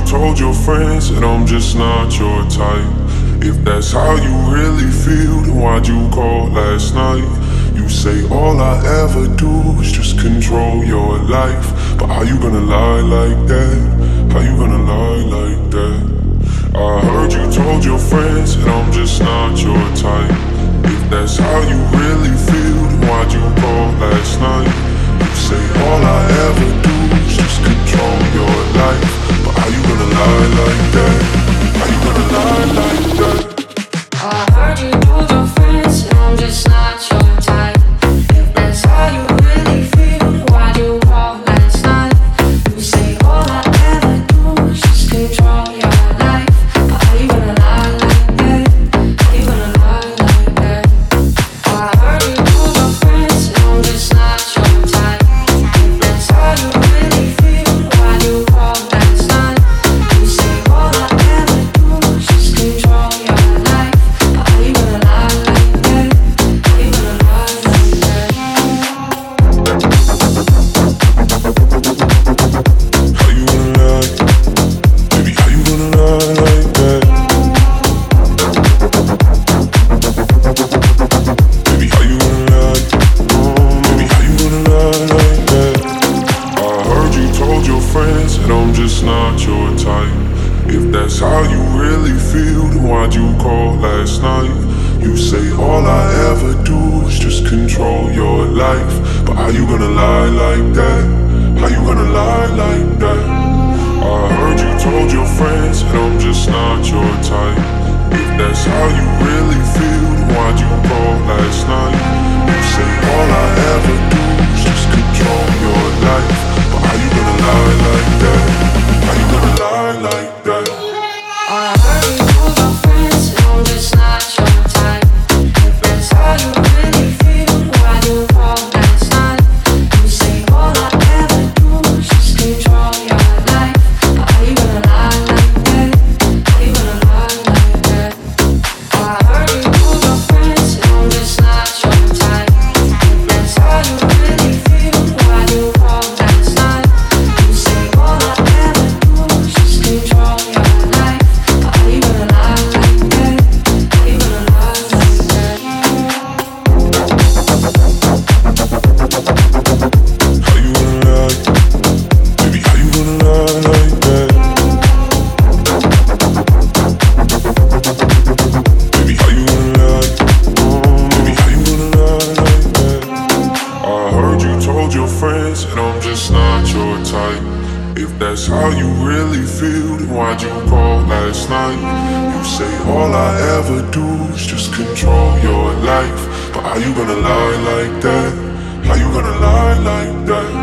told your friends that I'm just not your type. If that's how you really feel, then why'd you call last night? You say all I ever do is just control your life. But how you gonna lie like that? How you gonna lie like that? I heard you told your friends that I'm just not your type. If that's how you really feel, then why'd you call last night? You say all I ever do is just control your life. But how you gonna lie like that? How you gonna lie like that? I heard you told your friends that I'm just not your type. If that's how you really feel, why'd you call last night? You say all I ever do is just control your life. But how you gonna lie like that? How you gonna lie like that? I heard you told your friends that I'm just not your type. If that's how you really feel, why'd you call last night? You say all I ever do is just control your life. How you gonna lie like that? How you gonna lie like that? How you gonna lie? Baby, how you gonna lie like that? Baby, how you gonna lie? Baby, how you gonna lie like that? I heard you told your friends that I'm just not your type. If that's how you really feel, then why'd you call last night? You say all I ever do is just control your life. But how you gonna lie like that? How you gonna lie like that? I heard you told your friends that I'm just not your type. If that's how you really feel, then why'd you call last night? You say all I ever do is just control your life. But how you gonna lie like that? How you gonna lie like that? I heard you told your friends that I'm just not your type. If that's how you really feel, why'd you call last night? You say all I ever do is just control your life. But how you gonna lie like that? How you gonna lie like that? I heard you told your friends that I'm just not your type. If that's how you really feel, why'd you call last night? You say all I ever do is just control your life. But how you gonna lie like that? How you gonna lie like that? How you gonna lie? Baby, how you gonna lie like that? Baby, how you gonna lie? Baby, how you gonna lie like that? I heard you told your friends that I'm just not your type. If that's how you really feel, then why'd you call last night? You say all I ever do is just control your life. But how you gonna lie like that? How you gonna lie like that?